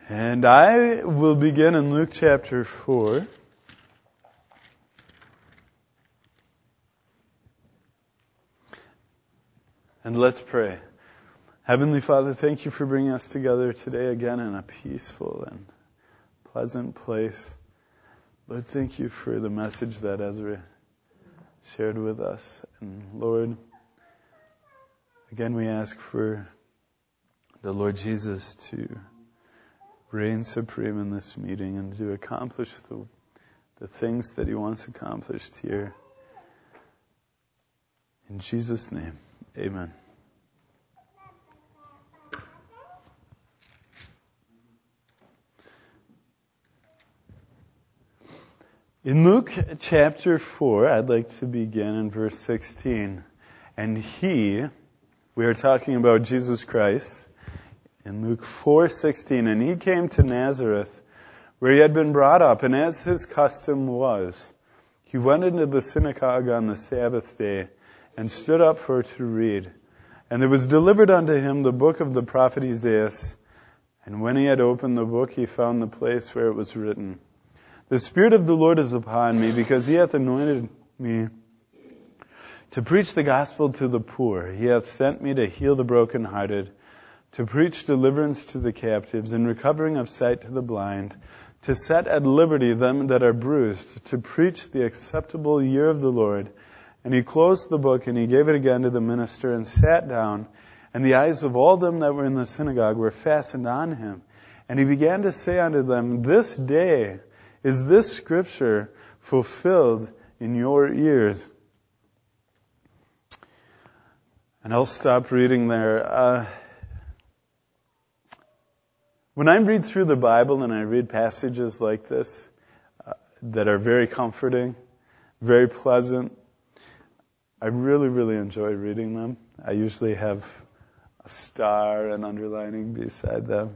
And I will begin in Luke chapter 4. And let's pray. Heavenly Father, thank you for bringing us together today again in a peaceful and pleasant place. Lord, thank you for the message that Ezra shared with us. And Lord, again we ask for the Lord Jesus to reign supreme in this meeting and to accomplish the things that He wants accomplished here. In Jesus' name, amen. In Luke chapter 4, I'd like to begin in verse 16. And we are talking about Jesus Christ, in Luke 4:16, and He came to Nazareth, where He had been brought up, and as His custom was, He went into the synagogue on the Sabbath day, and stood up for to read. And there was delivered unto Him the book of the prophet Isaiah, and when He had opened the book, He found the place where it was written, The Spirit of the Lord is upon me, because He hath anointed me to preach the gospel to the poor. He hath sent me to heal the brokenhearted, to preach deliverance to the captives, and recovering of sight to the blind, to set at liberty them that are bruised, to preach the acceptable year of the Lord. And He closed the book, and He gave it again to the minister, and sat down. And the eyes of all them that were in the synagogue were fastened on Him. And He began to say unto them, This day is this scripture fulfilled in your ears? And I'll stop reading there. When I read through the Bible and I read passages like this that are very comforting, very pleasant, I really, really enjoy reading them. I usually have a star and underlining beside them.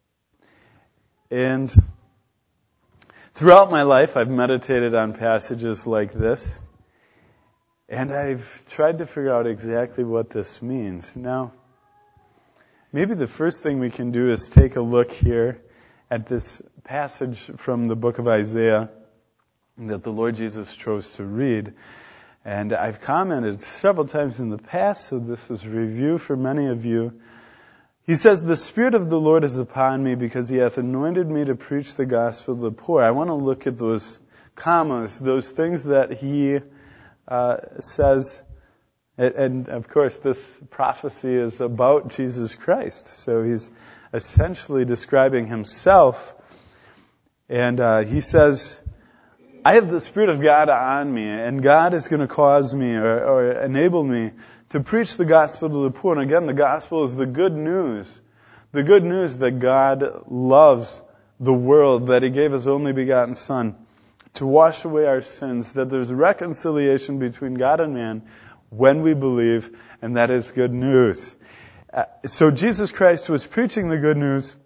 And throughout my life, I've meditated on passages like this, and I've tried to figure out exactly what this means. Now, maybe the first thing we can do is take a look here at this passage from the book of Isaiah that the Lord Jesus chose to read. And I've commented several times in the past, so this is a review for many of you. He says, The Spirit of the Lord is upon me, because He hath anointed me to preach the gospel to the poor. I want to look at those commas, those things that He says. And of course, this prophecy is about Jesus Christ. So He's essentially describing Himself. And He says, I have the Spirit of God on me, and God is going to cause me or enable me to preach the gospel to the poor. And again, the gospel is the good news. The good news that God loves the world, that He gave His only begotten Son to wash away our sins, that there's reconciliation between God and man when we believe, and that is good news. So Jesus Christ was preaching the good news.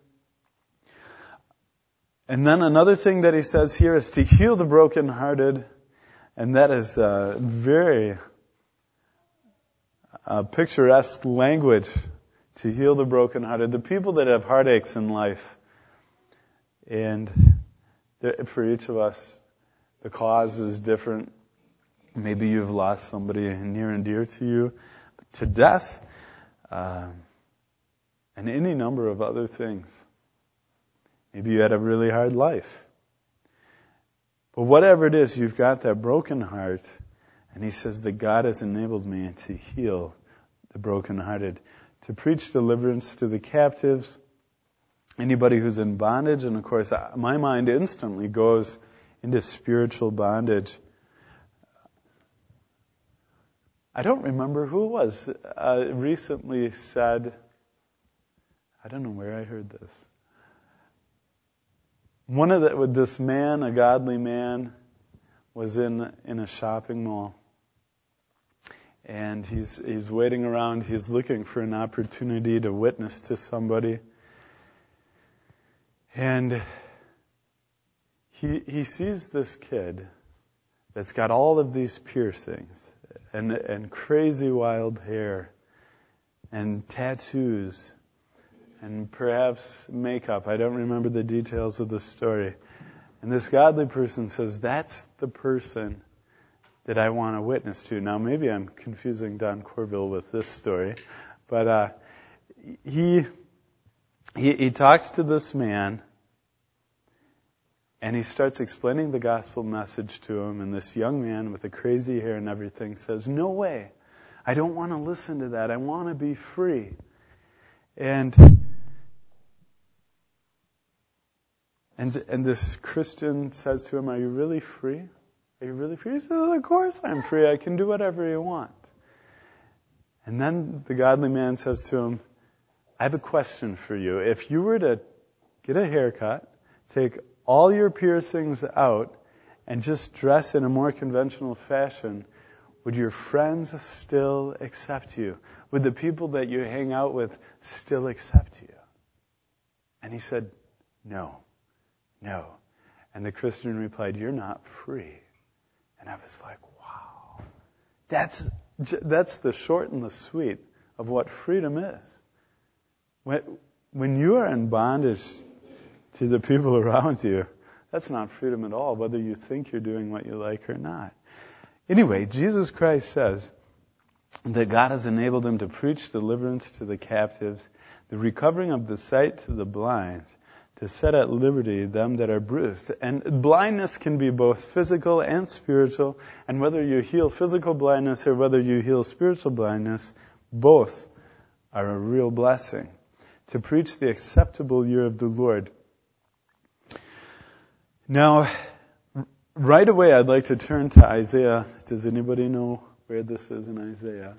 And then another thing that He says here is to heal the brokenhearted, and that is very picturesque language, to heal the brokenhearted, the people that have heartaches in life. And for each of us, the cause is different. Maybe you've lost somebody near and dear to you to death, and any number of other things. Maybe you had a really hard life. But whatever it is, you've got that broken heart, and He says that God has enabled me to heal the brokenhearted, to preach deliverance to the captives, anybody who's in bondage. And of course, my mind instantly goes into spiritual bondage. I don't remember who it was recently said, I don't know where I heard this. This man, a godly man, was in a shopping mall. And he's waiting around, he's looking for an opportunity to witness to somebody. And he sees this kid that's got all of these piercings and crazy wild hair and tattoos and perhaps makeup. I don't remember the details of the story. And this godly person says, that's the person that I want to witness to. Now, maybe I'm confusing Don Corville with this story, but he talks to this man, and he starts explaining the gospel message to him, and this young man with the crazy hair and everything says, no way, I don't want to listen to that. I want to be free. And this Christian says to him, are you really free? Are you really free? He says, of course I'm free. I can do whatever you want. And then the godly man says to him, I have a question for you. If you were to get a haircut, take all your piercings out, and just dress in a more conventional fashion, would your friends still accept you? Would the people that you hang out with still accept you? And he said, no. And the Christian replied, you're not free. And I was like, wow. That's the short and the sweet of what freedom is. When you are in bondage to the people around you, that's not freedom at all, whether you think you're doing what you like or not. Anyway, Jesus Christ says that God has enabled him to preach deliverance to the captives, the recovering of the sight to the blind, to set at liberty them that are bruised. And blindness can be both physical and spiritual, and whether you heal physical blindness or whether you heal spiritual blindness, both are a real blessing. To preach the acceptable year of the Lord. Now, right away I'd like to turn to Isaiah. Does anybody know where this is in Isaiah?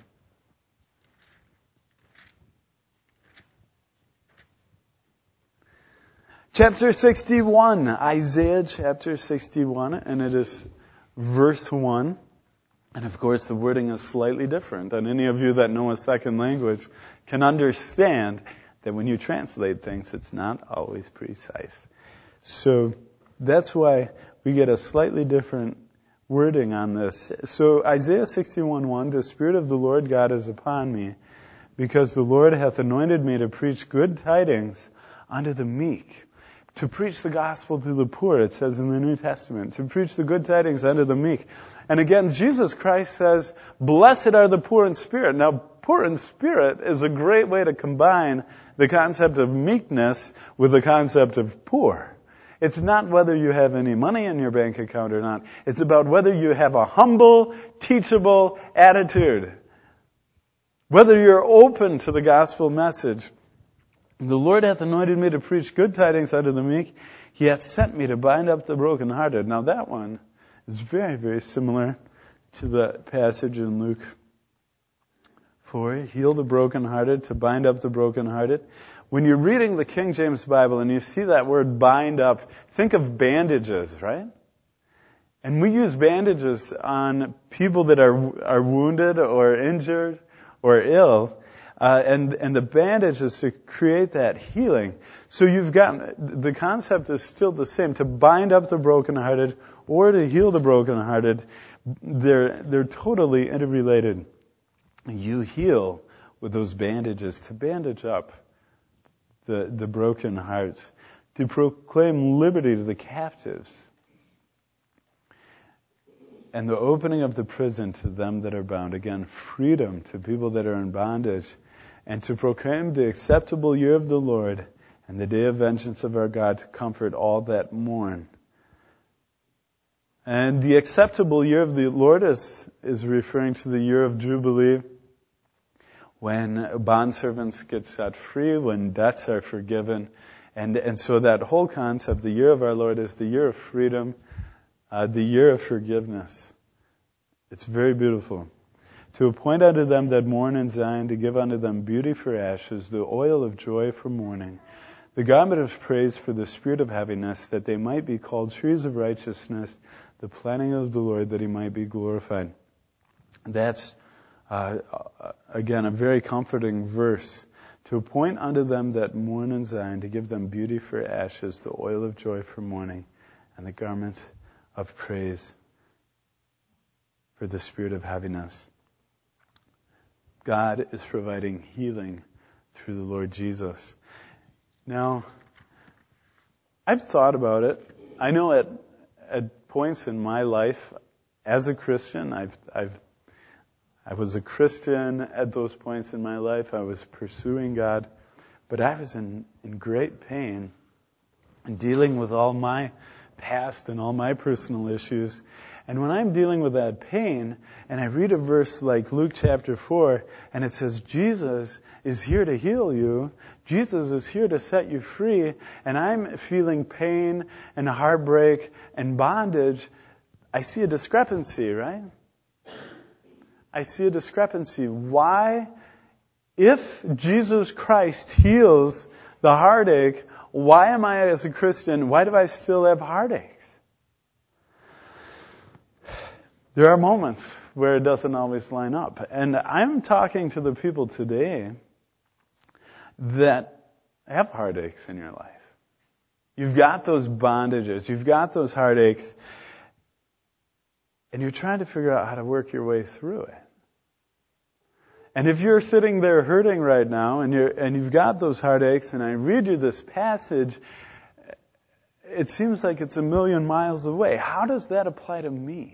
Chapter 61, Isaiah chapter 61, and it is verse 1. And of course the wording is slightly different. And any of you that know a second language can understand that when you translate things, it's not always precise. So that's why we get a slightly different wording on this. So Isaiah 61:1, the Spirit of the Lord God is upon me, because the Lord hath anointed me to preach good tidings unto the meek. To preach the gospel to the poor, it says in the New Testament. To preach the good tidings unto the meek. And again, Jesus Christ says, blessed are the poor in spirit. Now, poor in spirit is a great way to combine the concept of meekness with the concept of poor. It's not whether you have any money in your bank account or not. It's about whether you have a humble, teachable attitude. Whether you're open to the gospel message. The Lord hath anointed me to preach good tidings unto the meek. He hath sent me to bind up the brokenhearted. Now that one is very, very similar to the passage in Luke 4. Heal the brokenhearted, to bind up the brokenhearted. When you're reading the King James Bible and you see that word bind up, think of bandages, right? And we use bandages on people that are wounded or injured or ill. And the bandage is to create that healing. So you've got, the concept is still the same, to bind up the brokenhearted or to heal the brokenhearted. They're totally interrelated. You heal with those bandages, to bandage up the broken hearts, to proclaim liberty to the captives, and the opening of the prison to them that are bound. Again, freedom to people that are in bondage, and to proclaim the acceptable year of the Lord and the day of vengeance of our God, to comfort all that mourn. And the acceptable year of the Lord is referring to the year of Jubilee, when bondservants get set free, when debts are forgiven. And so that whole concept, the year of our Lord, is the year of freedom, the year of forgiveness. It's very beautiful. To appoint unto them that mourn in Zion, to give unto them beauty for ashes, the oil of joy for mourning, the garment of praise for the spirit of heaviness, that they might be called trees of righteousness, the planting of the Lord, that he might be glorified. That's, again, a very comforting verse. To appoint unto them that mourn in Zion, to give them beauty for ashes, the oil of joy for mourning, and the garment of praise for the spirit of heaviness. God is providing healing through the Lord Jesus. Now, I've thought about it. I know at points in my life as a Christian, I was a Christian at those points in my life. I was pursuing God, but I was in great pain and dealing with all my past and all my personal issues. And when I'm dealing with that pain, and I read a verse like Luke chapter 4, and it says, Jesus is here to heal you. Jesus is here to set you free. And I'm feeling pain and heartbreak and bondage. I see a discrepancy, right? I see a discrepancy. Why, if Jesus Christ heals the heartache, why am I, as a Christian, why do I still have heartaches? There are moments where it doesn't always line up. And I'm talking to the people today that have heartaches in your life. You've got those bondages. You've got those heartaches. And you're trying to figure out how to work your way through it. And if you're sitting there hurting right now and you've got those heartaches, and I read you this passage, it seems like it's a million miles away. How does that apply to me?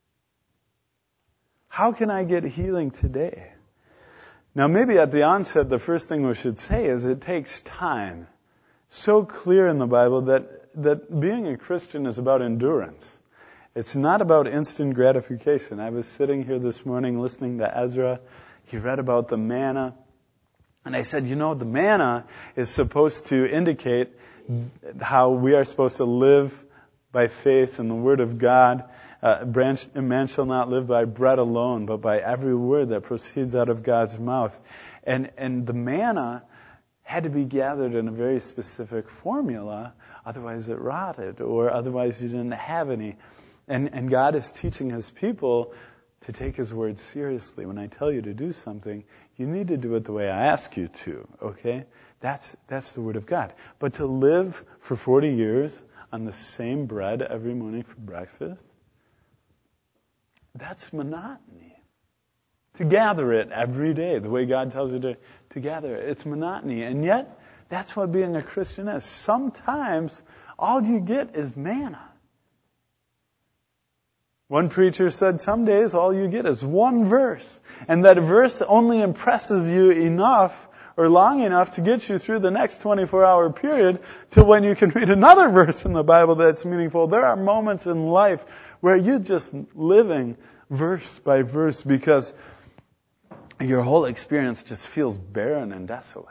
How can I get healing today? Now, maybe at the onset, the first thing we should say is it takes time. So clear in the Bible that being a Christian is about endurance. It's not about instant gratification. I was sitting here this morning listening to Ezra. He read about the manna. And I said, the manna is supposed to indicate how we are supposed to live by faith in the Word of God. Man shall not live by bread alone, but by every word that proceeds out of God's mouth. And the manna had to be gathered in a very specific formula, otherwise it rotted, or otherwise you didn't have any. And God is teaching His people to take His word seriously. When I tell you to do something, you need to do it the way I ask you to, okay? That's the Word of God. But to live for 40 years on the same bread every morning for breakfast, that's monotony. To gather it every day, the way God tells you to gather it, it's monotony. And yet, that's what being a Christian is. Sometimes, all you get is manna. One preacher said, some days all you get is one verse. And that verse only impresses you enough or long enough to get you through the next 24-hour period till when you can read another verse in the Bible that's meaningful. There are moments in life where you're just living verse by verse because your whole experience just feels barren and desolate.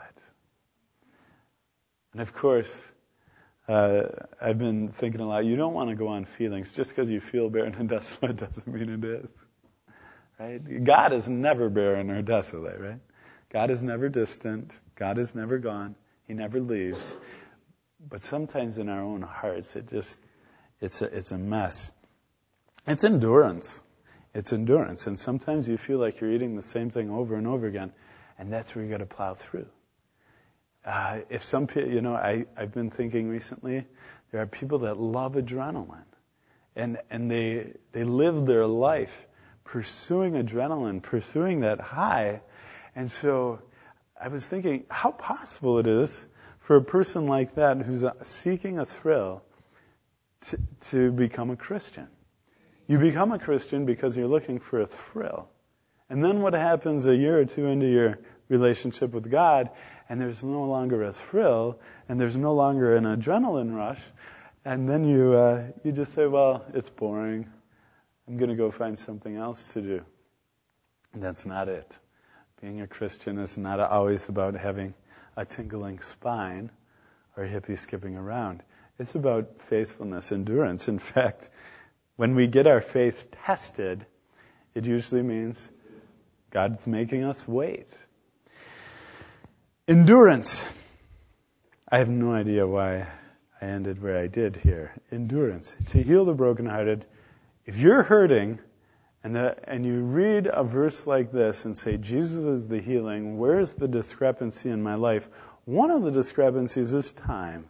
And of course, I've been thinking a lot, you don't want to go on feelings. Just because you feel barren and desolate doesn't mean it is. Right? God is never barren or desolate, right? God is never distant. God is never gone. He never leaves. But sometimes in our own hearts, it's a mess. It's endurance. It's endurance. And sometimes you feel like you're eating the same thing over and over again. And that's where you got to plow through. If some people, I've been thinking recently, there are people that love adrenaline. And they live their life pursuing adrenaline, pursuing that high. And so I was thinking how possible it is for a person like that who's seeking a thrill to become a Christian. You become a Christian because you're looking for a thrill. And then what happens a year or two into your relationship with God, and there's no longer a thrill, and there's no longer an adrenaline rush, and then you just say, well, it's boring. I'm going to go find something else to do. And that's not it. Being a Christian is not always about having a tingling spine or hippie skipping around. It's about faithfulness, endurance. In fact, when we get our faith tested, it usually means God's making us wait. Endurance. I have no idea why I ended where I did here. Endurance. To heal the brokenhearted. If you're hurting and you read a verse like this and say, Jesus is the healing, where's the discrepancy in my life? One of the discrepancies is time.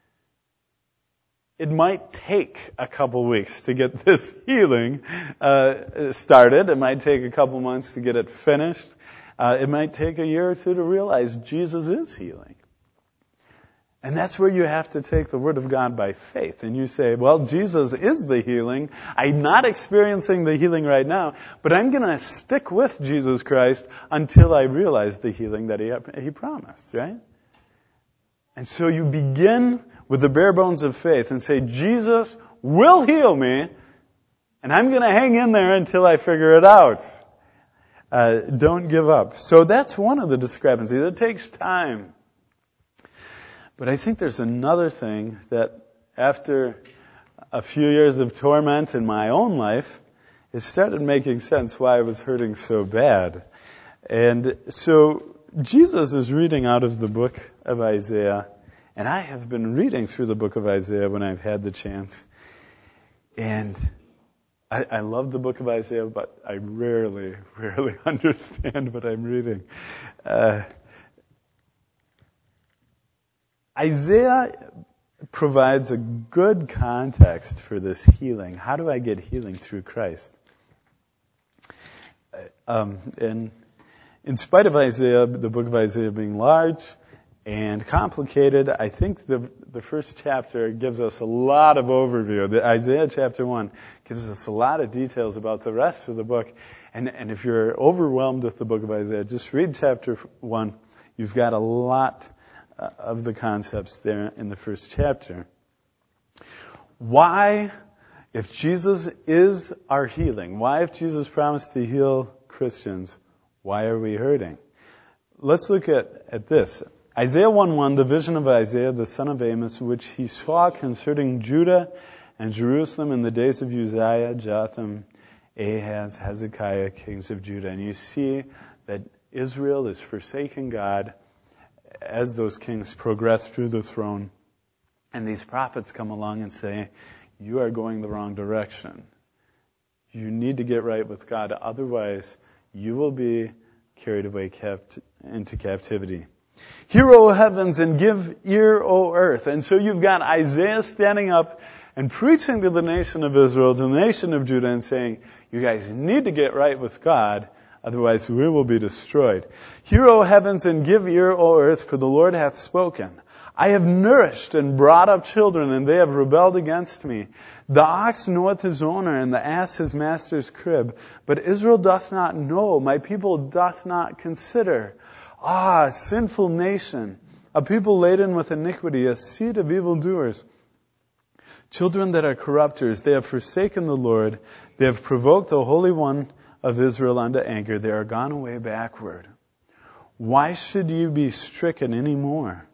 It might take a couple weeks to get this healing started. It might take a couple months to get it finished. It might take a year or two to realize Jesus is healing. And that's where you have to take the Word of God by faith. And you say, well, Jesus is the healing. I'm not experiencing the healing right now, but I'm going to stick with Jesus Christ until I realize the healing that He promised, right? And so you begin with the bare bones of faith and say, Jesus will heal me, and I'm going to hang in there until I figure it out. Don't give up. So that's one of the discrepancies. It takes time. But I think there's another thing that after a few years of torment in my own life, it started making sense why I was hurting so bad. And so Jesus is reading out of the book of Isaiah, and I have been reading through the book of Isaiah when I've had the chance. And I love the book of Isaiah, but I rarely understand what I'm reading. Isaiah provides a good context for this healing. How do I get healing through Christ? And in spite of Isaiah, the book of Isaiah being large and complicated, I think the first chapter gives us a lot of overview. The Isaiah chapter 1 gives us a lot of details about the rest of the book. And if you're overwhelmed with the book of Isaiah, just read chapter 1. You've got a lot of the concepts there in the first chapter. Why, if Jesus is our healing, why if Jesus promised to heal Christians, why are we hurting? Let's look at this. Isaiah 1:1, the vision of Isaiah, the son of Amos, which he saw concerning Judah and Jerusalem in the days of Uzziah, Jotham, Ahaz, Hezekiah, kings of Judah. And you see that Israel is forsaking God as those kings progress through the throne. And these prophets come along and say, you are going the wrong direction. You need to get right with God, otherwise you will be carried away into captivity. Hear, O heavens, and give ear, O earth. And so you've got Isaiah standing up and preaching to the nation of Israel, to the nation of Judah, and saying, you guys need to get right with God, otherwise we will be destroyed. Hear, O heavens, and give ear, O earth, for the Lord hath spoken. I have nourished and brought up children, and they have rebelled against me. The ox knoweth his owner, and the ass his master's crib. But Israel doth not know, my people doth not consider. Ah, sinful nation, a people laden with iniquity, a seed of evildoers. Children that are corrupters, they have forsaken the Lord. They have provoked the Holy One of Israel unto anger. They are gone away backward. Why should you be stricken any more?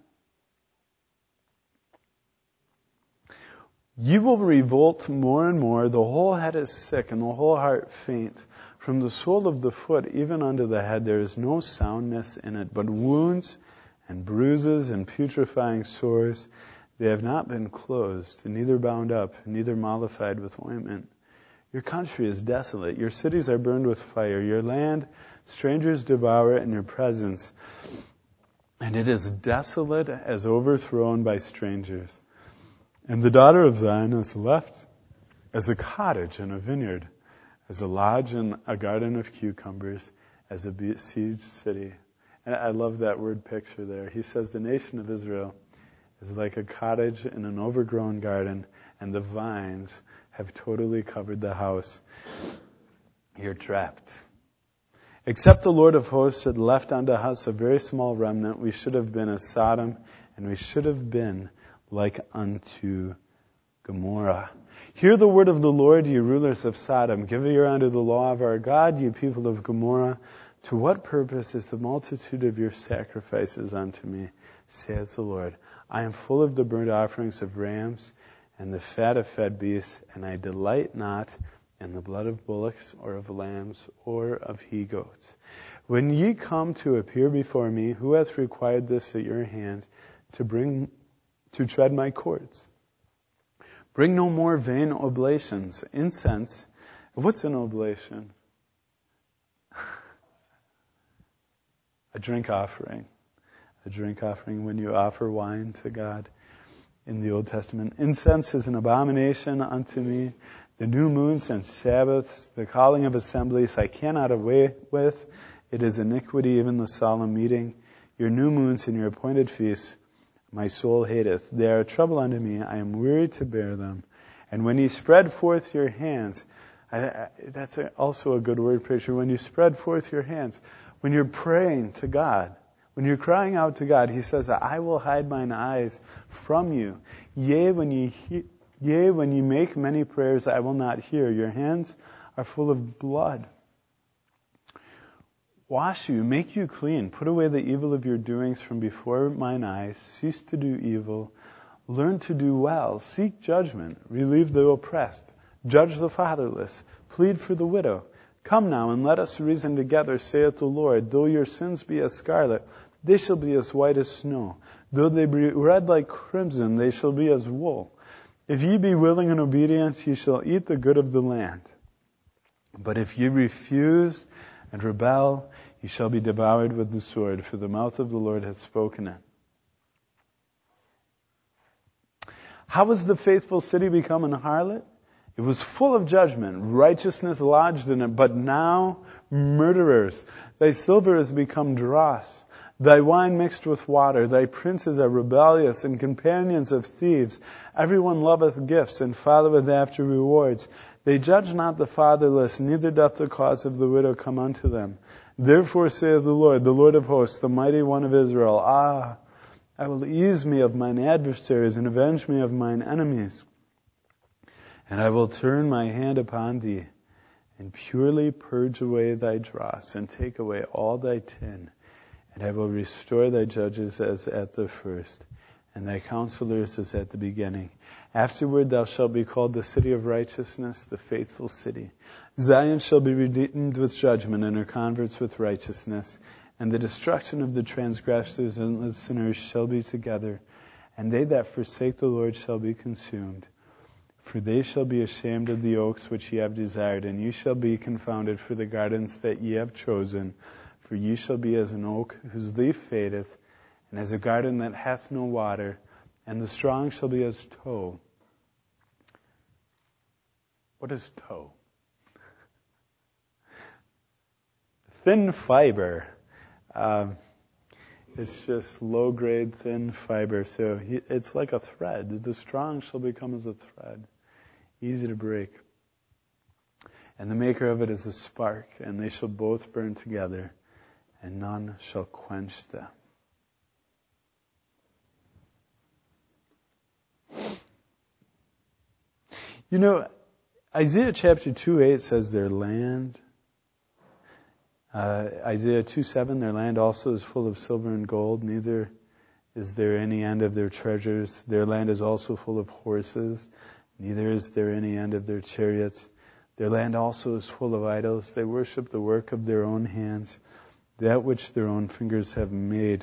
You will revolt more and more. The whole head is sick and the whole heart faint. From the sole of the foot even unto the head there is no soundness in it, but wounds and bruises and putrefying sores. They have not been closed, neither bound up, neither mollified with ointment. Your country is desolate. Your cities are burned with fire. Your land, strangers devour it in your presence. And it is desolate as overthrown by strangers. And the daughter of Zion is left as a cottage in a vineyard, as a lodge in a garden of cucumbers, as a besieged city. And I love that word picture there. He says the nation of Israel is like a cottage in an overgrown garden, and the vines have totally covered the house. You're trapped. Except the Lord of hosts had left unto us a very small remnant, we should have been as Sodom, and we should have been like unto Gomorrah. Hear the word of the Lord, ye rulers of Sodom. Give ear unto the law of our God, ye people of Gomorrah. To what purpose is the multitude of your sacrifices unto me, saith the Lord? I am full of the burnt offerings of rams and the fat of fed beasts, and I delight not in the blood of bullocks or of lambs or of he-goats. When ye come to appear before me, who hath required this at your hand to tread my courts? Bring no more vain oblations. Incense. What's an oblation? A drink offering. A drink offering when you offer wine to God in the Old Testament. Incense is an abomination unto me. The new moons and Sabbaths, the calling of assemblies, I cannot away with. It is iniquity, even the solemn meeting. Your new moons and your appointed feasts My soul hateth. They are a trouble unto me. I am weary to bear them. And when ye spread forth your hands, that's also a good word picture. When you spread forth your hands, when you're praying to God, when you're crying out to God, He says, I will hide mine eyes from you. Yea, when ye make many prayers, I will not hear. Your hands are full of blood. Wash you, make you clean. Put away the evil of your doings from before mine eyes. Cease to do evil. Learn to do well. Seek judgment. Relieve the oppressed. Judge the fatherless. Plead for the widow. Come now and let us reason together, saith the Lord. Though your sins be as scarlet, they shall be as white as snow. Though they be red like crimson, they shall be as wool. If ye be willing and obedient, ye shall eat the good of the land. But if ye refuse and rebel, ye shall be devoured with the sword, for the mouth of the Lord hath spoken it. How was the faithful city become an harlot? It was full of judgment, righteousness lodged in it, but now murderers. Thy silver has become dross, thy wine mixed with water, thy princes are rebellious and companions of thieves. Everyone loveth gifts and followeth after rewards. They judge not the fatherless, neither doth the cause of the widow come unto them. Therefore saith the Lord of hosts, the mighty one of Israel, I will ease me of mine adversaries and avenge me of mine enemies. And I will turn my hand upon thee and purely purge away thy dross and take away all thy tin. And I will restore thy judges as at the first, and thy counselors as at the beginning. Afterward thou shalt be called the city of righteousness, the faithful city. Zion shall be redeemed with judgment, and her converts with righteousness. And the destruction of the transgressors and the sinners shall be together, and they that forsake the Lord shall be consumed. For they shall be ashamed of the oaks which ye have desired, and ye shall be confounded for the gardens that ye have chosen. For ye shall be as an oak whose leaf fadeth, and as a garden that hath no water, and the strong shall be as tow. What is tow? Thin fiber. It's just low-grade, thin fiber. So it's like a thread. The strong shall become as a thread. Easy to break. And the maker of it is a spark, and they shall both burn together, and none shall quench them. You know, Isaiah chapter 2:8 says their land. Isaiah 2:7, their land also is full of silver and gold, neither is there any end of their treasures. Their land is also full of horses, neither is there any end of their chariots. Their land also is full of idols. They worship the work of their own hands, that which their own fingers have made.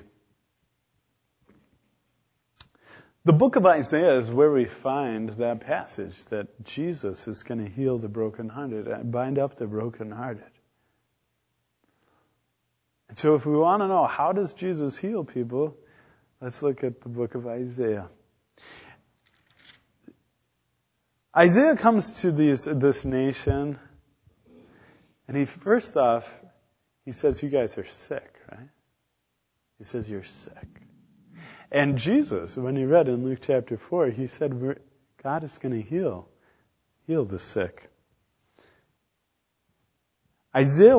The book of Isaiah is where we find that passage that Jesus is going to heal the brokenhearted and bind up the brokenhearted. And so if we want to know how does Jesus heal people, let's look at the book of Isaiah. Isaiah comes to this nation, and first off, he says, you guys are sick, right? He says, you're sick. And Jesus, when he read in Luke chapter 4, he said, God is going to heal the sick. Isaiah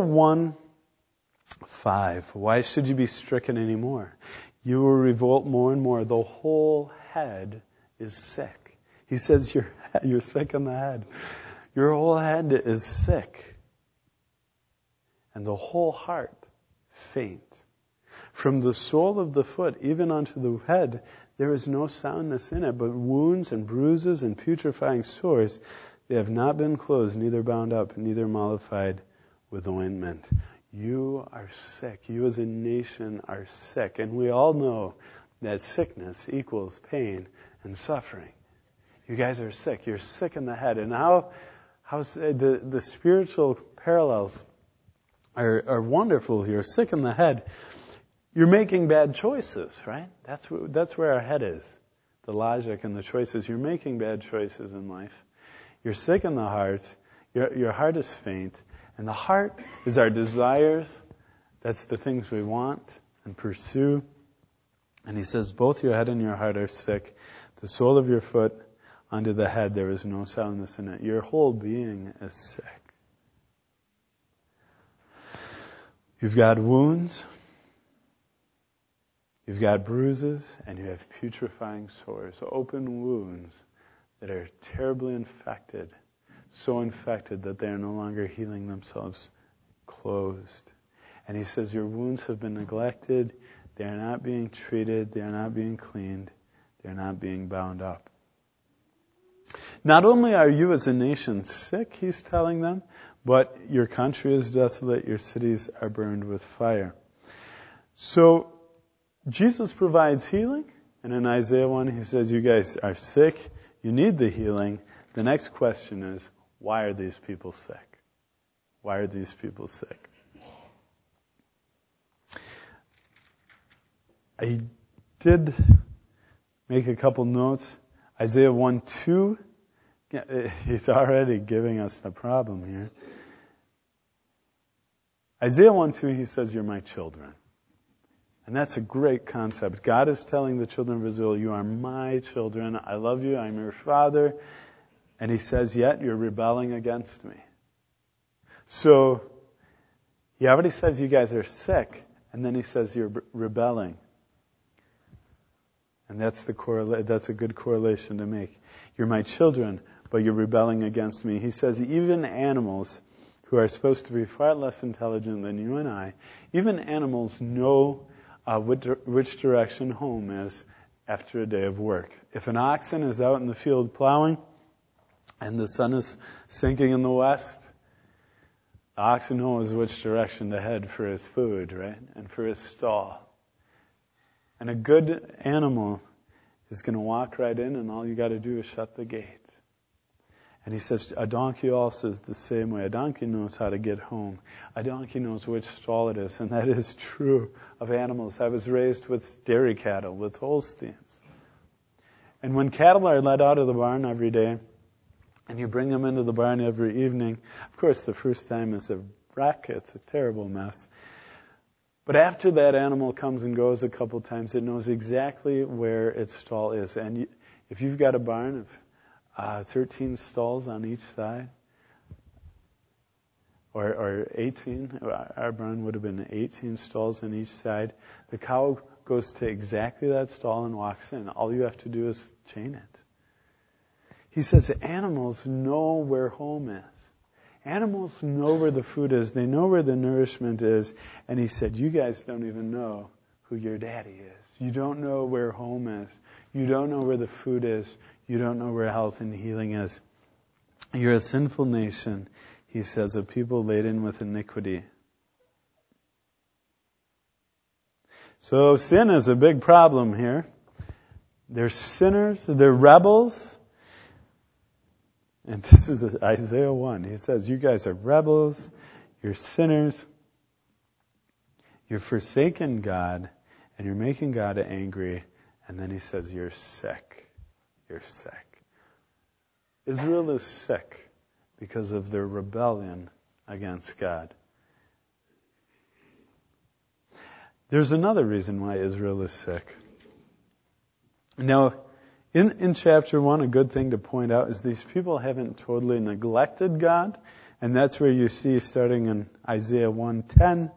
1:5, why should you be stricken anymore? You will revolt more and more. The whole head is sick. He says, you're sick in the head. Your whole head is sick. And the whole heart faint. From the sole of the foot even unto the head, there is no soundness in it, but wounds and bruises and putrefying sores. They have not been closed, neither bound up, neither mollified with ointment. You are sick. You as a nation are sick. And we all know that sickness equals pain and suffering. You guys are sick. You're sick in the head. And how the spiritual parallels are wonderful. You're sick in the head. You're making bad choices, right? That's where our head is. The logic and the choices. You're making bad choices in life. You're sick in the heart. Your heart is faint. And the heart is our desires. That's the things we want and pursue. And he says, both your head and your heart are sick. The sole of your foot under the head, there is no soundness in it. Your whole being is sick. You've got wounds, you've got bruises, and you have putrefying sores, open wounds that are terribly infected, so infected that they are no longer healing themselves, closed. And he says, your wounds have been neglected, they are not being treated, they are not being cleaned, they are not being bound up. Not only are you as a nation sick, he's telling them, but your country is desolate, your cities are burned with fire. So, Jesus provides healing, and in Isaiah 1 he says, you guys are sick, you need the healing. The next question is, why are these people sick? Why are these people sick? I did make a couple notes. Isaiah 1:2, he's already giving us the problem here. Isaiah 1:2, he says, you're my children. And that's a great concept. God is telling the children of Israel, you are my children. I love you. I'm your father. And he says, yet you're rebelling against me. So, he already says you guys are sick. And then he says you're rebelling. And that's a good correlation to make. You're my children, but you're rebelling against me. He says even animals who are supposed to be far less intelligent than you and I, even animals know which direction home is after a day of work. If an oxen is out in the field plowing and the sun is sinking in the west, the oxen knows which direction to head for his food, right? And for his stall. And a good animal is going to walk right in, and all you got to do is shut the gate. And he says a donkey also is the same way. A donkey knows how to get home. A donkey knows which stall it is, and that is true of animals. I was raised with dairy cattle, with Holsteins. And when cattle are let out of the barn every day, and you bring them into the barn every evening, of course the first time is a wreck, it's a terrible mess. But after that animal comes and goes a couple times, it knows exactly where its stall is. And if you've got a barn of 13 stalls on each side, or 18, our barn would have been 18 stalls on each side, the cow goes to exactly that stall and walks in. All you have to do is chain it. He says animals know where home is. Animals know where the food is. They know where the nourishment is. And he said, you guys don't even know who your daddy is. You don't know where home is. You don't know where the food is. You don't know where health and healing is. You're a sinful nation, he says, a people laden with iniquity. So sin is a big problem here. They're sinners. They're rebels. And this is Isaiah 1. He says, you guys are rebels, you're sinners, you're forsaken God, and you're making God angry. And then he says, you're sick. You're sick. Israel is sick because of their rebellion against God. There's another reason why Israel is sick. Now, in chapter 1, a good thing to point out is these people haven't totally neglected God. And that's where you see, starting in Isaiah 1:10,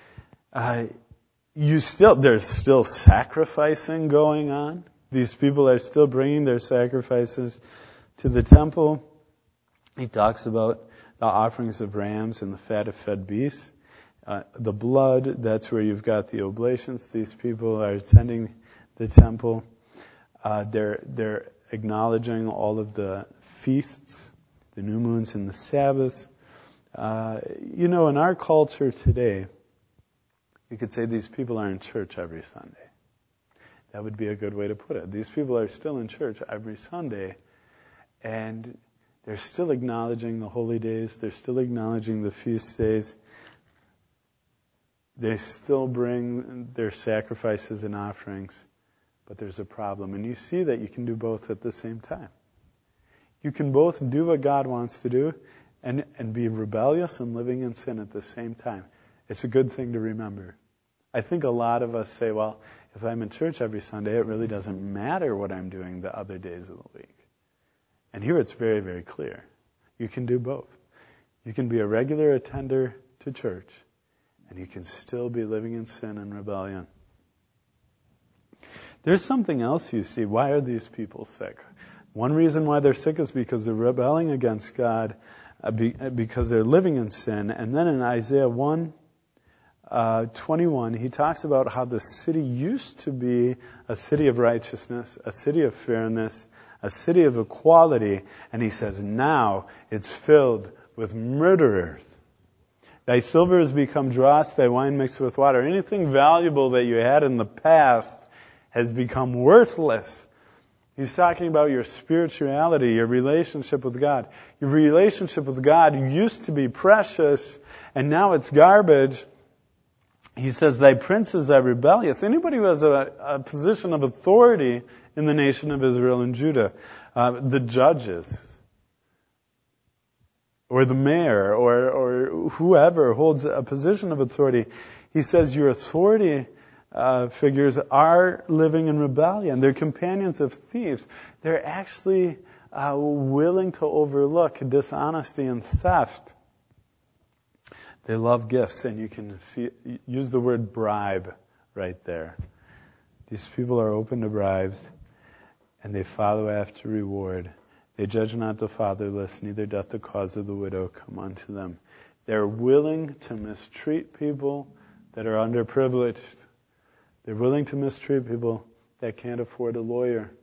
there's still sacrificing going on. These people are still bringing their sacrifices to the temple. He talks about the offerings of rams and the fat of fed beasts. The blood, that's where you've got the oblations. These people are attending the temple. They're acknowledging all of the feasts, the new moons and the Sabbaths. In our culture today, you could say these people are in church every Sunday. That would be a good way to put it. These people are still in church every Sunday, and they're still acknowledging the holy days. They're still acknowledging the feast days. They still bring their sacrifices and offerings. But there's a problem. And you see that you can do both at the same time. You can both do what God wants to do and be rebellious and living in sin at the same time. It's a good thing to remember. I think a lot of us say, well, if I'm in church every Sunday, it really doesn't matter what I'm doing the other days of the week. And here it's very, very clear. You can do both. You can be a regular attender to church, and you can still be living in sin and rebellion. There's something else you see. Why are these people sick? One reason why they're sick is because they're rebelling against God, because they're living in sin. And then in Isaiah 1:21, he talks about how the city used to be a city of righteousness, a city of fairness, a city of equality. And he says, now it's filled with murderers. Thy silver has become dross, thy wine mixed with water. Anything valuable that you had in the past has become worthless. He's talking about your spirituality, your relationship with God. Your relationship with God used to be precious, and now it's garbage. He says, thy princes are rebellious. Anybody who has a position of authority in the nation of Israel and Judah, the judges, or the mayor, or whoever holds a position of authority, he says your authority figures are living in rebellion. They're companions of thieves. They're actually willing to overlook dishonesty and theft. They love gifts, and you can use the word bribe right there. These people are open to bribes, and they follow after reward. They judge not the fatherless, neither doth the cause of the widow come unto them. They're willing to mistreat people that are underprivileged. They're willing to mistreat people that can't afford a lawyer.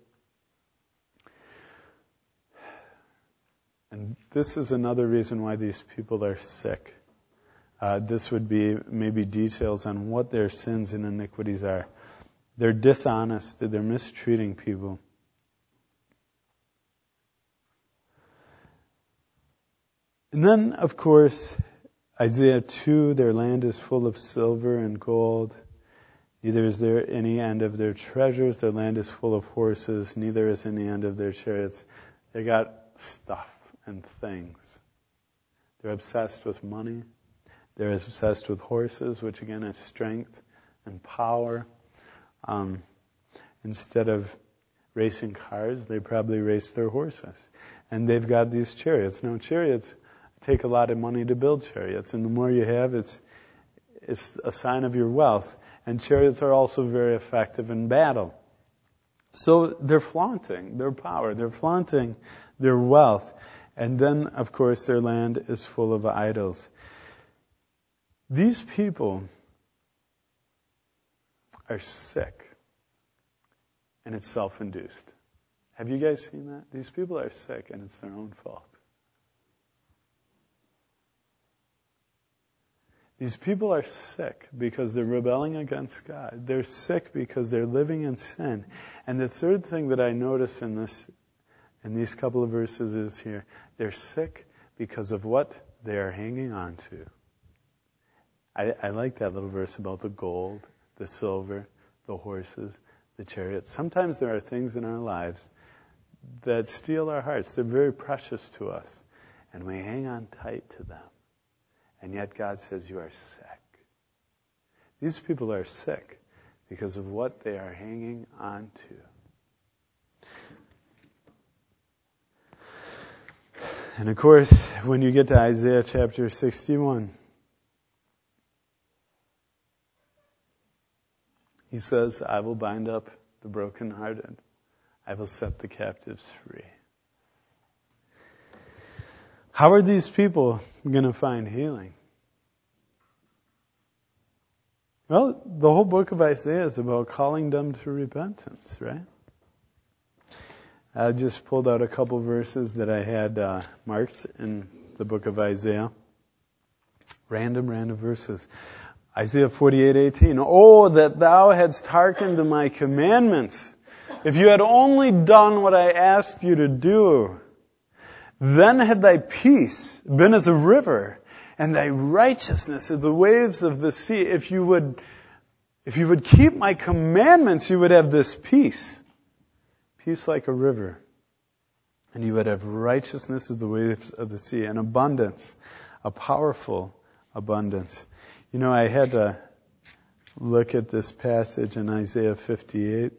And this is another reason why these people are sick. This would be maybe details on what their sins and iniquities are. They're dishonest. They're mistreating people. And then, of course, Isaiah 2, their land is full of silver and gold. Neither is there any end of their treasures. Their land is full of horses. Neither is any end of their chariots. They got stuff and things. They're obsessed with money. They're obsessed with horses, which again is strength and power. Instead of racing cars, they probably race their horses. And they've got these chariots. Now, chariots take a lot of money to build chariots, and the more you have, it's a sign of your wealth. And chariots are also very effective in battle. So they're flaunting their power. They're flaunting their wealth. And then, of course, their land is full of idols. These people are sick, and it's self-induced. Have you guys seen that? These people are sick, and it's their own fault. These people are sick because they're rebelling against God. They're sick because they're living in sin. And the third thing that I notice in these couple of verses is here, they're sick because of what they are hanging on to. I like that little verse about the gold, the silver, the horses, the chariots. Sometimes there are things in our lives that steal our hearts. They're very precious to us, and we hang on tight to them. And yet God says, you are sick. These people are sick because of what they are hanging on to. And of course, when you get to Isaiah chapter 61, he says, I will bind up the brokenhearted. I will set the captives free. How are these people going to find healing? Well, the whole book of Isaiah is about calling them to repentance, right? I just pulled out a couple verses that I had marked in the book of Isaiah. Random verses. Isaiah 48:18. Oh, that thou hadst hearkened to my commandments. If you had only done what I asked you to do, then had thy peace been as a river, and thy righteousness as the waves of the sea. If you would keep my commandments, you would have this peace. Peace like a river. And you would have righteousness as the waves of the sea, and abundance, a powerful abundance. You know, I had look at this passage in Isaiah 58.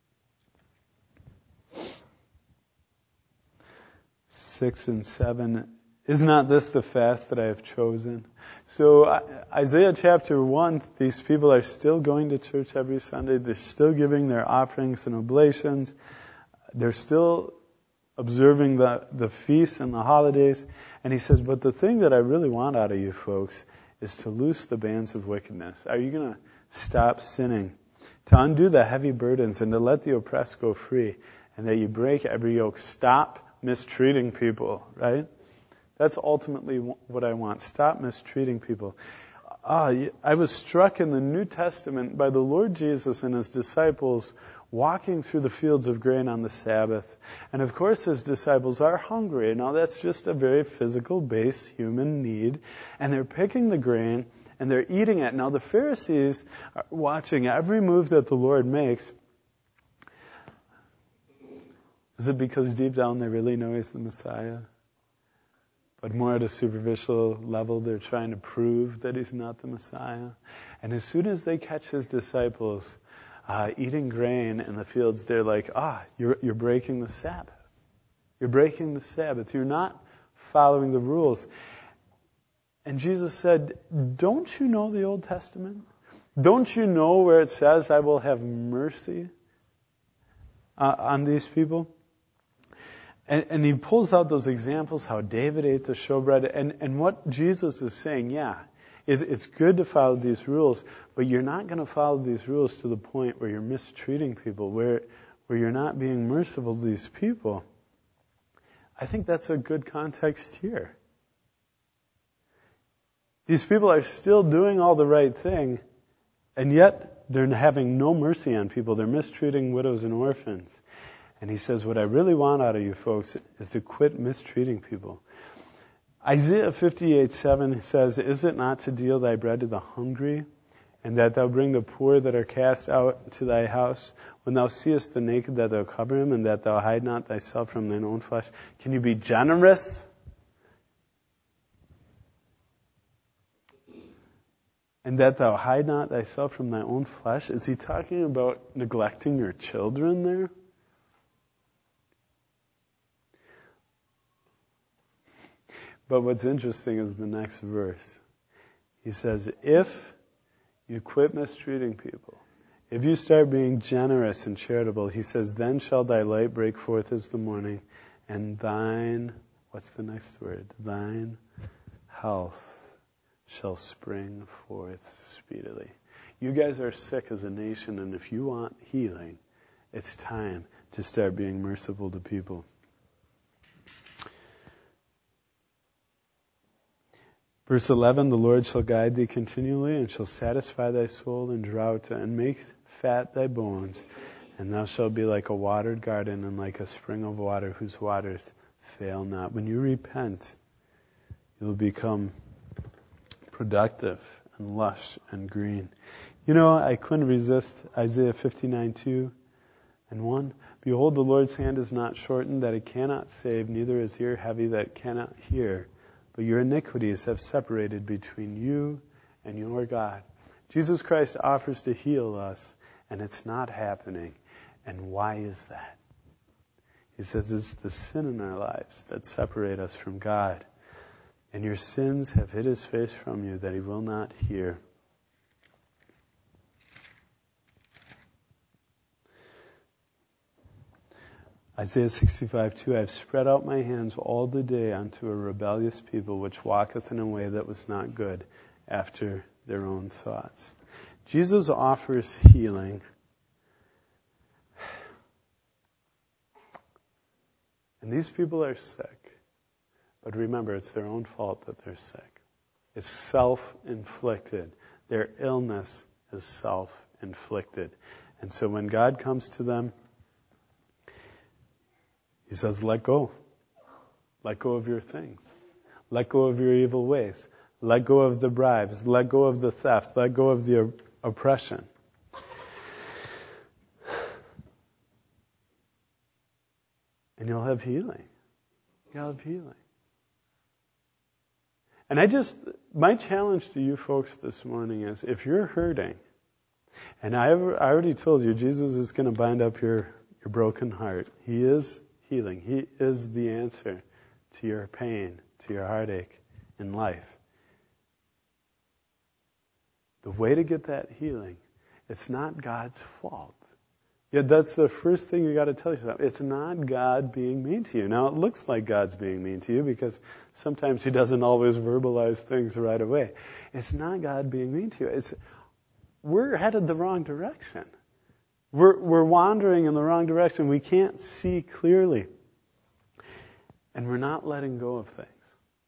6 and 7. Is not this the fast that I have chosen? So Isaiah chapter 1, these people are still going to church every Sunday. They're still giving their offerings and oblations. They're still observing the feasts and the holidays. And he says, but the thing that I really want out of you folks is to loose the bands of wickedness. Are you going to stop sinning? To undo the heavy burdens and to let the oppressed go free, and that you break every yoke. Stop mistreating people, right? That's ultimately what I want. Stop mistreating people. I was struck in the New Testament by the Lord Jesus and His disciples walking through the fields of grain on the Sabbath. And of course His disciples are hungry. Now that's just a very physical, base human need. And they're picking the grain and they're eating it. Now the Pharisees are watching every move that the Lord makes. Is it because deep down they really know He's the Messiah? But more at a superficial level, they're trying to prove that He's not the Messiah. And as soon as they catch His disciples eating grain in the fields, they're like, you're breaking the Sabbath. You're breaking the Sabbath. You're not following the rules. And Jesus said, don't you know the Old Testament? Don't you know where it says, I will have mercy on these people? And He pulls out those examples, how David ate the showbread. And what Jesus is saying, is it's good to follow these rules, but you're not going to follow these rules to the point where you're mistreating people, where you're not being merciful to these people. I think that's a good context here. These people are still doing all the right thing, and yet they're having no mercy on people. They're mistreating widows and orphans. And He says, what I really want out of you folks is to quit mistreating people. Isaiah 58:7 says, is it not to deal thy bread to the hungry, and that thou bring the poor that are cast out to thy house? When thou seest the naked, that thou cover him, and that thou hide not thyself from thine own flesh. Can you be generous? And that thou hide not thyself from thy own flesh? Is He talking about neglecting your children there? But what's interesting is the next verse. He says, if you quit mistreating people, if you start being generous and charitable, He says, then shall thy light break forth as the morning, and thine, what's the next word? Thine health shall spring forth speedily. You guys are sick as a nation, and if you want healing, it's time to start being merciful to people. Verse 11, the Lord shall guide thee continually, and shall satisfy thy soul in drought, and make fat thy bones. And thou shalt be like a watered garden, and like a spring of water, whose waters fail not. When you repent, you'll become productive and lush and green. You know, I couldn't resist Isaiah 59:2 and 1. Behold, the Lord's hand is not shortened, that it cannot save, neither is ear heavy, that it cannot hear. But your iniquities have separated between you and your God. Jesus Christ offers to heal us, and it's not happening. And why is that? He says it's the sin in our lives that separate us from God. And your sins have hid His face from you, that He will not hear. Isaiah 65:2, I have spread out my hands all the day unto a rebellious people, which walketh in a way that was not good, after their own thoughts. Jesus offers healing. And these people are sick. But remember, it's their own fault that they're sick. It's self-inflicted. Their illness is self-inflicted. And so when God comes to them, He says, let go. Let go of your things. Let go of your evil ways. Let go of the bribes. Let go of the theft. Let go of the oppression. And you'll have healing. You'll have healing. And my challenge to you folks this morning is, if you're hurting, And I already told you, Jesus is going to bind up your broken heart. He is healing. He is the answer to your pain, to your heartache in life. The way to get that healing, it's not God's fault. Yet that's the first thing you got to tell yourself. It's not God being mean to you. Now, it looks like God's being mean to you because sometimes He doesn't always verbalize things right away. It's not God being mean to you. We're headed the wrong direction. We're wandering in the wrong direction. We can't see clearly. And we're not letting go of things.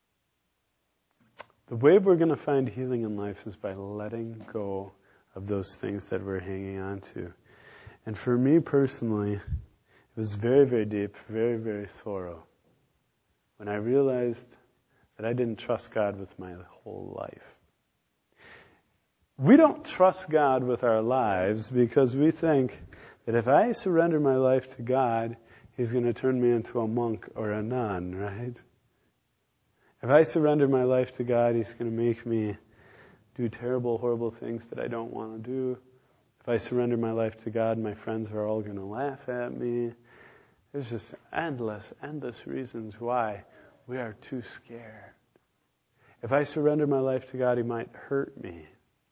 The way we're going to find healing in life is by letting go of those things that we're hanging on to. And for me personally, it was very, very deep, very, very thorough when I realized that I didn't trust God with my whole life. We don't trust God with our lives because we think that if I surrender my life to God, He's going to turn me into a monk or a nun, right? If I surrender my life to God, He's going to make me do terrible, horrible things that I don't want to do. If I surrender my life to God, my friends are all going to laugh at me. There's just endless reasons why we are too scared. If I surrender my life to God, He might hurt me.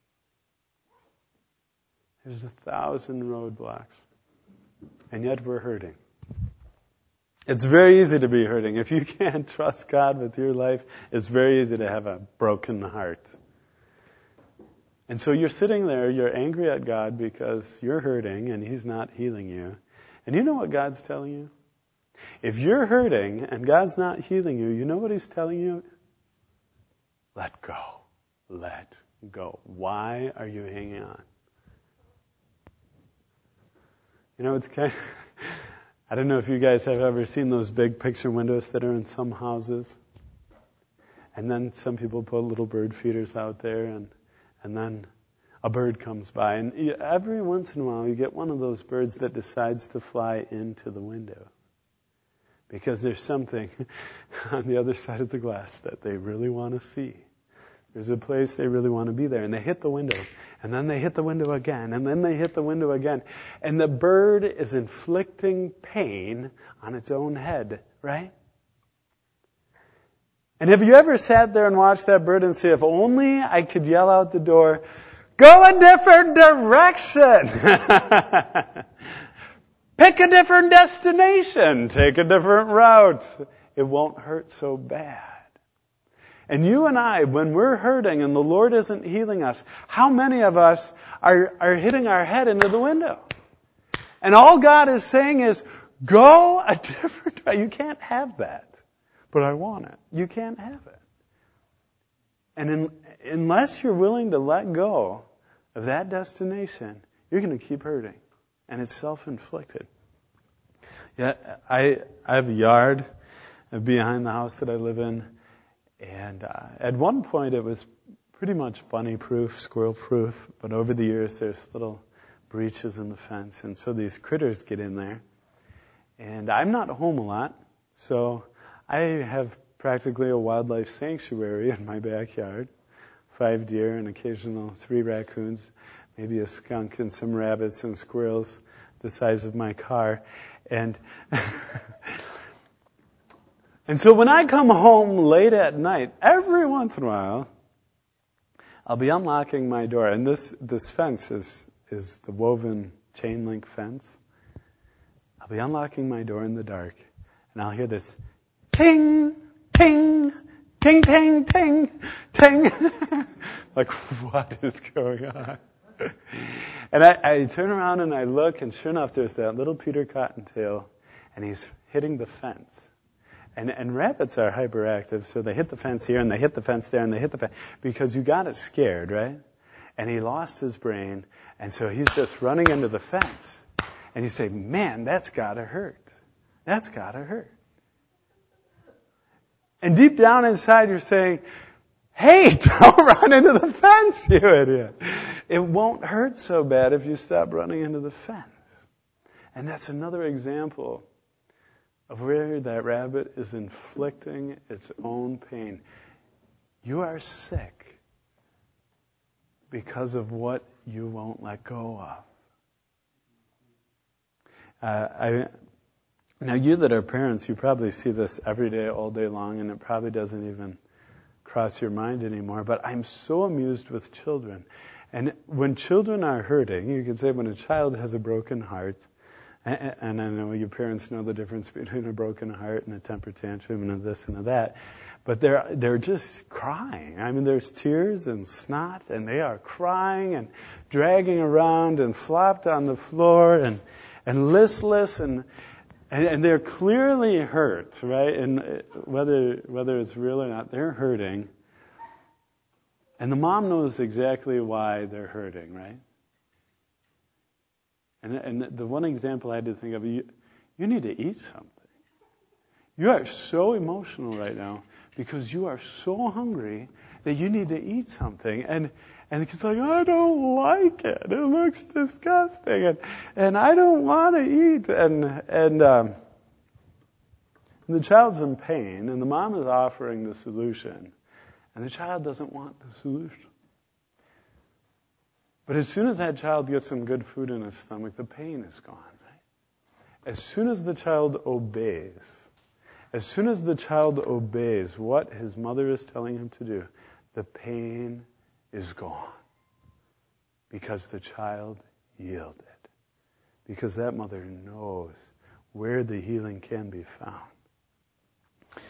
There's 1,000 roadblocks. And yet we're hurting. It's very easy to be hurting. If you can't trust God with your life, it's very easy to have a broken heart. And so you're sitting there, you're angry at God because you're hurting and He's not healing you. And you know what God's telling you? If you're hurting and God's not healing you, you know what He's telling you? Let go. Let go. Why are you hanging on? You know, it's kind of, I don't know if you guys have ever seen those big picture windows that are in some houses. And then some people put little bird feeders out there and then a bird comes by. And every once in a while you get one of those birds that decides to fly into the window. Because there's something on the other side of the glass that they really want to see. There's a place they really want to be there. And they hit the window. And then they hit the window again. And then they hit the window again. And the bird is inflicting pain on its own head, right? And have you ever sat there and watched that bird and say, if only I could yell out the door, go a different direction! Pick a different destination. Take a different route. It won't hurt so bad. And you and I, when we're hurting and the Lord isn't healing us, how many of us are hitting our head into the window? And all God is saying is, go a different way. You can't have that. But I want it. You can't have it. And unless you're willing to let go of that destination, you're going to keep hurting. And it's self-inflicted. Yeah, I have a yard behind the house that I live in. And at one point it was pretty much bunny-proof, squirrel-proof. But over the years there's little breaches in the fence. And so these critters get in there. And I'm not home a lot. So I have practically a wildlife sanctuary in my backyard. 5 deer and occasional 3 raccoons, maybe a skunk and some rabbits and squirrels the size of my car. And and so when I come home late at night, every once in a while, I'll be unlocking my door. And this fence is the woven chain link fence. I'll be unlocking my door in the dark, and I'll hear this ting, ting, ting, ting, ting, ting. Like, what is going on? And I turn around and I look, and sure enough, there's that little Peter Cottontail, and he's hitting the fence. And rabbits are hyperactive, so they hit the fence here, and they hit the fence there, and they hit the fence, because you got it scared, right? And he lost his brain, and so he's just running into the fence. And you say, man, that's gotta hurt. That's gotta hurt. And deep down inside you're saying, hey, don't run into the fence, you idiot. It won't hurt so bad if you stop running into the fence. And that's another example of where that rabbit is inflicting its own pain. You are sick because of what you won't let go of. Now, you that are parents, you probably see this every day, all day long, and it probably doesn't even cross your mind anymore. But I'm so amused with children. And when children are hurting, you could say when a child has a broken heart, and I know you parents know the difference between a broken heart and a temper tantrum and a this and a that, but they're just crying. I mean, there's tears and snot, and they are crying and dragging around and flopped on the floor and listless and they're clearly hurt, right? And whether it's real or not, they're hurting. And the mom knows exactly why they're hurting, right? And the one example I had to think of, you need to eat something. You are so emotional right now because you are so hungry that you need to eat something. And the kid's like, I don't like it. It looks disgusting. And I don't want to eat. And the child's in pain, and the mom is offering the solution. And the child doesn't want the solution. But as soon as that child gets some good food in his stomach, the pain is gone, right? As soon as the child obeys what his mother is telling him to do, the pain is gone. Because the child yielded. Because that mother knows where the healing can be found.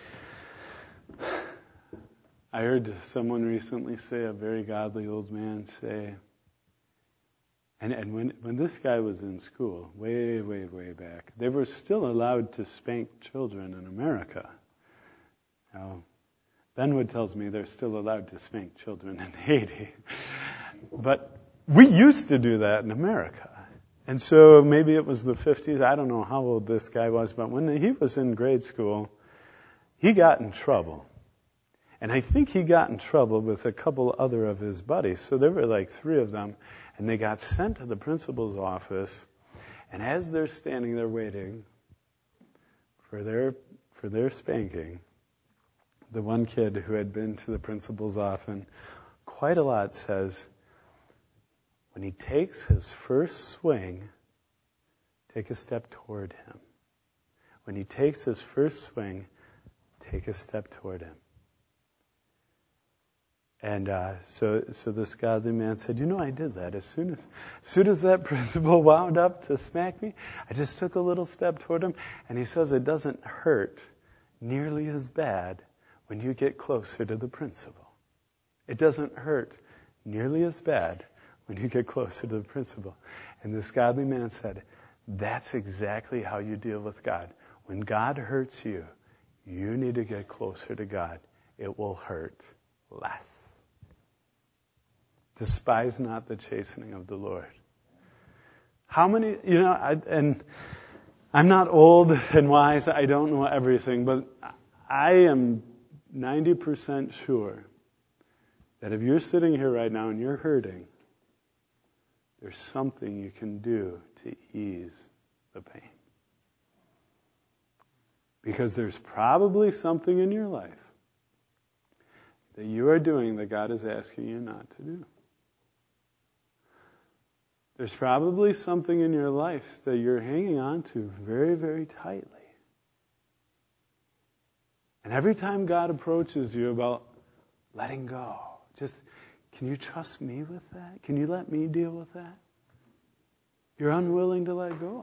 I heard someone recently say, a very godly old man say, and when this guy was in school, way, way, way back, they were still allowed to spank children in America. Now, Benwood tells me they're still allowed to spank children in Haiti. But we used to do that in America. And so maybe it was the 50s. I don't know how old this guy was, but when he was in grade school, he got in trouble. And I think he got in trouble with a couple other of his buddies. So there were like 3 of them. And they got sent to the principal's office. And as they're standing there waiting for their spanking, the one kid who had been to the principal's office quite a lot says, when he takes his first swing, take a step toward him. When he takes his first swing, take a step toward him. And so this godly man said, I did that. As soon as that principal wound up to smack me, I just took a little step toward him. And he says it doesn't hurt nearly as bad when you get closer to the principal. It doesn't hurt nearly as bad when you get closer to the principal. And this godly man said, that's exactly how you deal with God. When God hurts you, you need to get closer to God. It will hurt less. Despise not the chastening of the Lord. How many, and I'm not old and wise, I don't know everything, but I am 90% sure that if you're sitting here right now and you're hurting, there's something you can do to ease the pain. Because there's probably something in your life that you are doing that God is asking you not to do. There's probably something in your life that you're hanging on to very, very tightly. And every time God approaches you about letting go, can you trust me with that? Can you let me deal with that? You're unwilling to let go.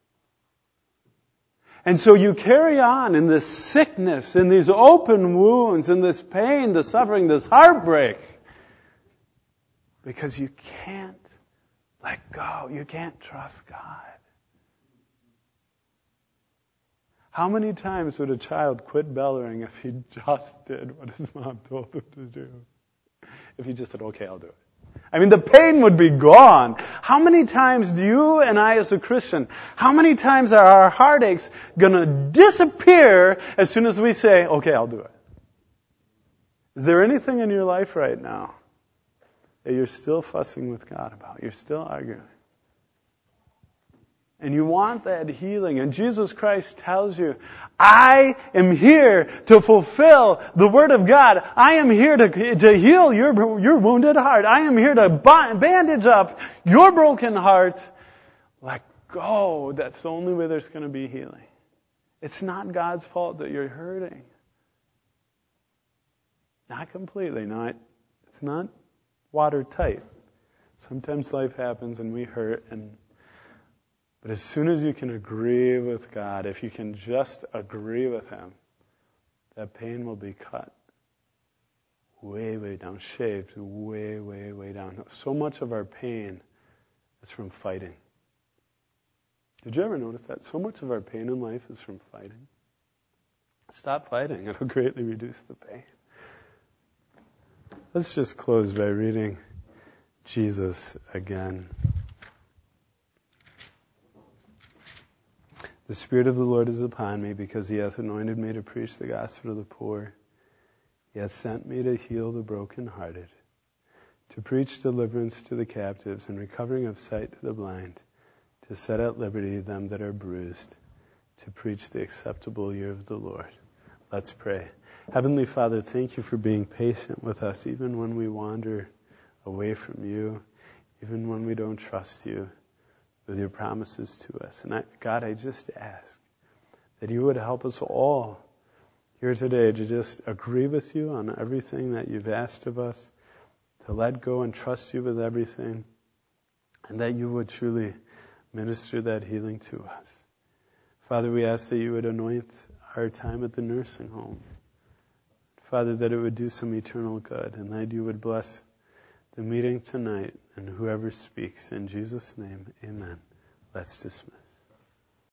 And so you carry on in this sickness, in these open wounds, in this pain, the suffering, this heartbreak, because you can't let go. You can't trust God. How many times would a child quit bellowing if he just did what his mom told him to do? If he just said, okay, I'll do it. I mean, the pain would be gone. How many times do you and I as a Christian, how many times are our heartaches going to disappear as soon as we say, okay, I'll do it? Is there anything in your life right now that you're still fussing with God about? You're still arguing. and you want that healing, and Jesus Christ tells you, I am here to fulfill the Word of God. I am here to heal your wounded heart. I am here to bandage up your broken heart. Let go. That's the only way there's going to be healing. It's not God's fault that you're hurting. Not completely. It's not watertight. Sometimes life happens and we hurt, but as soon as you can agree with God, if you can just agree with Him, that pain will be cut way, way down, shaved way, way, way down. So much of our pain is from fighting. Did you ever notice that? So much of our pain in life is from fighting. Stop fighting. It'll greatly reduce the pain. Let's just close by reading Jesus again. The Spirit of the Lord is upon me, because He hath anointed me to preach the gospel to the poor. He hath sent me to heal the brokenhearted, to preach deliverance to the captives, and recovering of sight to the blind, to set at liberty them that are bruised, to preach the acceptable year of the Lord. Let's pray. Heavenly Father, thank You for being patient with us, even when we wander away from You, even when we don't trust You with Your promises to us. And God, I just ask that You would help us all here today to just agree with You on everything that You've asked of us, to let go and trust You with everything, and that You would truly minister that healing to us. Father, we ask that You would anoint our time at the nursing home. Father, that it would do some eternal good, and that You would bless the meeting tonight and whoever speaks. In Jesus' name, amen. Let's dismiss.